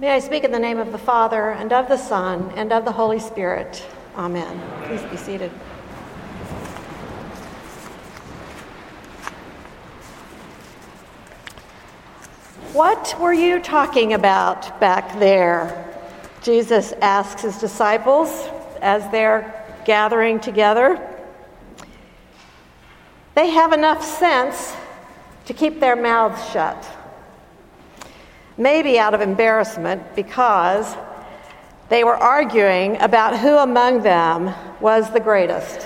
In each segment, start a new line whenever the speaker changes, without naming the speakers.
May I speak in the name of the Father, and of the Son, and of the Holy Spirit. Amen. Please be seated. What were you talking about back there? Jesus asks his disciples as they're gathering together. They have enough sense to keep their mouths shut. Maybe out of embarrassment because they were arguing about who among them was the greatest.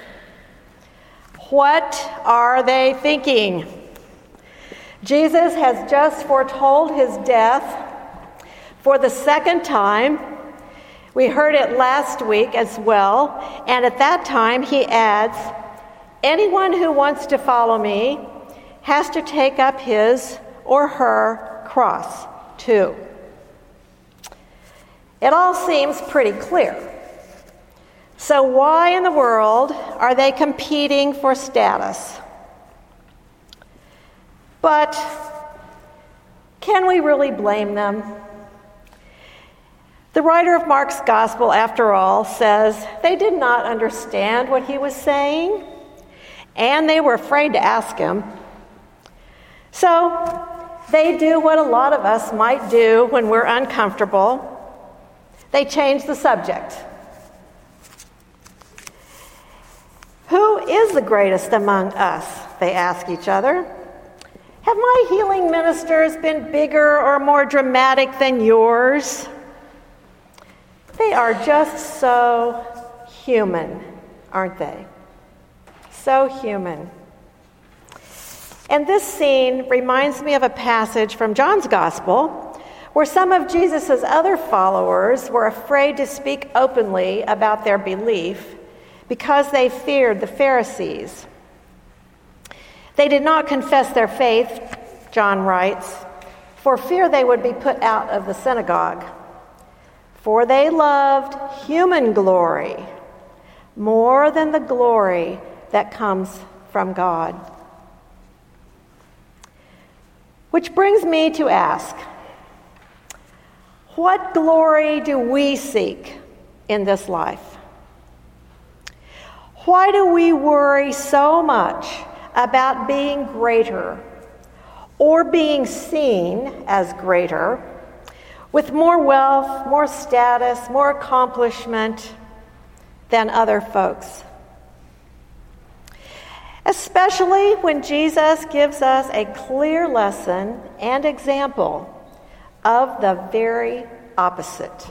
What are they thinking? Jesus has just foretold his death for the second time. We heard it last week as well, and at that time he adds, anyone who wants to follow me has to take up his or her cross too. It all seems pretty clear. So why in the world are they competing for status? But can we really blame them? The writer of Mark's gospel, after all, says they did not understand what he was saying, and they were afraid to ask him. So they do what a lot of us might do when we're uncomfortable. They change the subject. Who is the greatest among us? They ask each other. Have my healing ministers been bigger or more dramatic than yours? They are just so human, aren't they? So human. And this scene reminds me of a passage from John's Gospel where some of Jesus' other followers were afraid to speak openly about their belief because they feared the Pharisees. They did not confess their faith, John writes, for fear they would be put out of the synagogue. For they loved human glory more than the glory that comes from God. Which brings me to ask, what glory do we seek in this life? Why do we worry so much about being greater or being seen as greater with more wealth, more status, more accomplishment than other folks? Especially when Jesus gives us a clear lesson and example of the very opposite.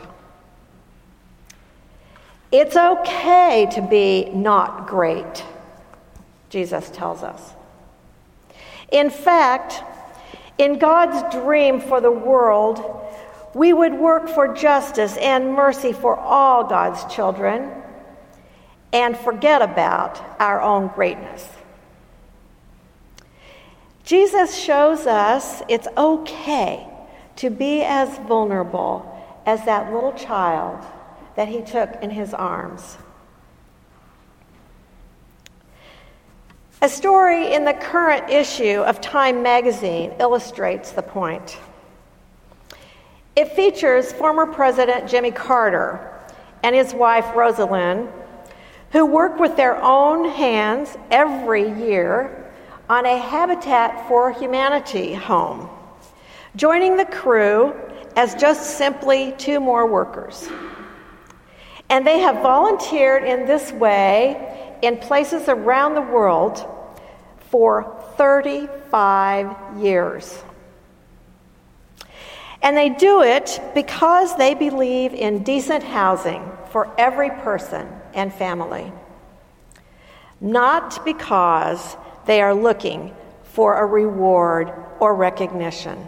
It's okay to be not great, Jesus tells us. In fact, in God's dream for the world, we would work for justice and mercy for all God's children and forget about our own greatness. Jesus shows us it's okay to be as vulnerable as that little child that he took in his arms. A story in the current issue of Time magazine illustrates the point. It features former President Jimmy Carter and his wife Rosalind, who work with their own hands every year on a Habitat for Humanity home, joining the crew as just simply two more workers. And they have volunteered in this way in places around the world for 35 years. And they do it because they believe in decent housing for every person and family, not because they are looking for a reward or recognition.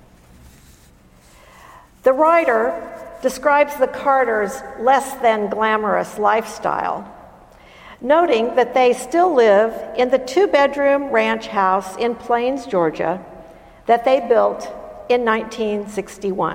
The writer describes the Carters' less than glamorous lifestyle, noting that they still live in the 2-bedroom ranch house in Plains, Georgia, that they built in 1961.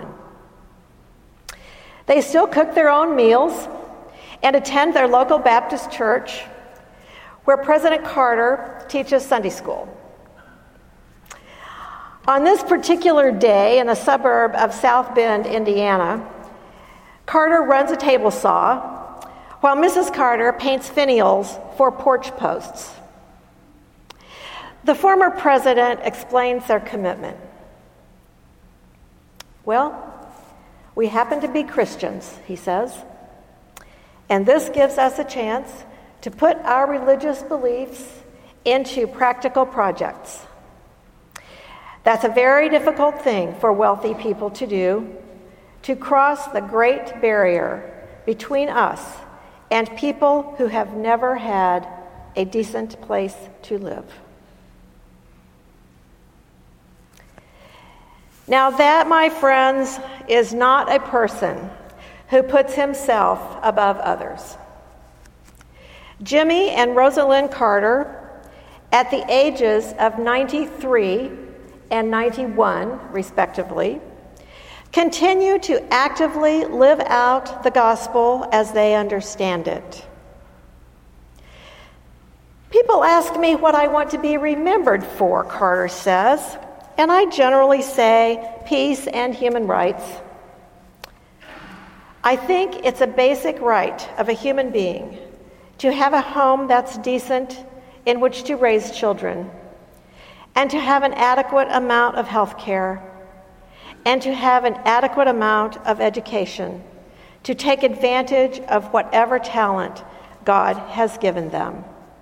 They still cook their own meals and attend their local Baptist church, where President Carter teaches Sunday school. On this particular day in a suburb of South Bend, Indiana, Carter runs a table saw while Mrs. Carter paints finials for porch posts. The former president explains their commitment. Well, we happen to be Christians, he says, and this gives us a chance to put our religious beliefs into practical projects. That's a very difficult thing for wealthy people to do, to cross the great barrier between us and people who have never had a decent place to live. Now that, my friends, is not a person who puts himself above others. Jimmy and Rosalind Carter, at the ages of 93 and 91, respectively, continue to actively live out the gospel as they understand it. People ask me what I want to be remembered for, Carter says, and I generally say peace and human rights. I think it's a basic right of a human being to have a home that's decent in which to raise children, and to have an adequate amount of health care, and to have an adequate amount of education, to take advantage of whatever talent God has given them.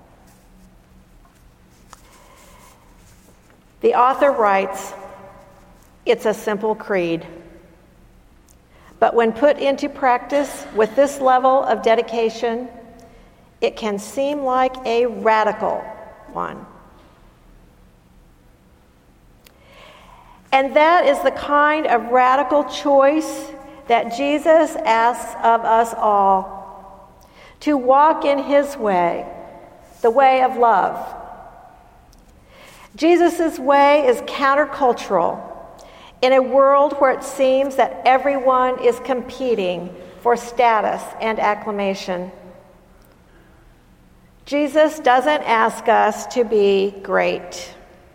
The author writes, "It's a simple creed, but when put into practice with this level of dedication, it can seem like a radical one." And that is the kind of radical choice that Jesus asks of us all, to walk in his way, the way of love. Jesus' way is countercultural in a world where it seems that everyone is competing for status and acclamation. Jesus doesn't ask us to be great.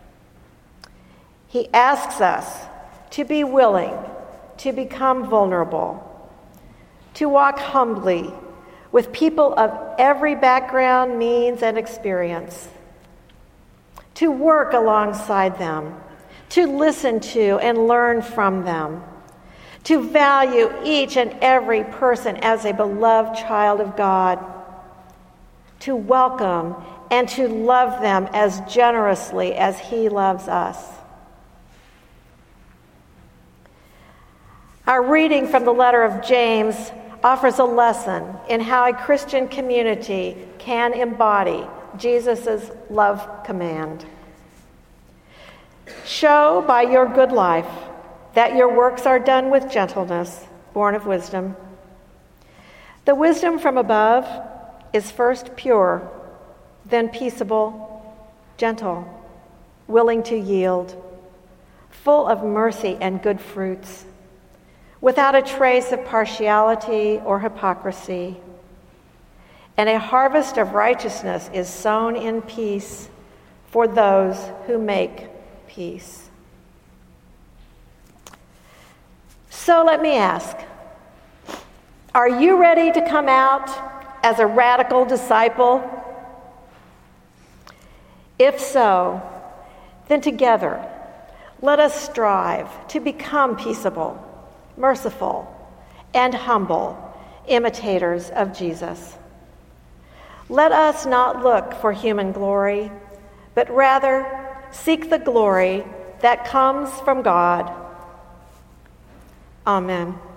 He asks us to be willing to become vulnerable, to walk humbly with people of every background, means, and experience, to work alongside them, to listen to and learn from them, to value each and every person as a beloved child of God, to welcome and to love them as generously as he loves us. Our reading from the letter of James offers a lesson in how a Christian community can embody Jesus' love command. Show by your good life that your works are done with gentleness, born of wisdom. The wisdom from above is first pure, then peaceable, gentle, willing to yield, full of mercy and good fruits, without a trace of partiality or hypocrisy. And a harvest of righteousness is sown in peace for those who make peace. So let me ask, are you ready to come out as a radical disciple? If so, then together, let us strive to become peaceable, merciful, and humble imitators of Jesus. Let us not look for human glory, but rather seek the glory that comes from God. Amen.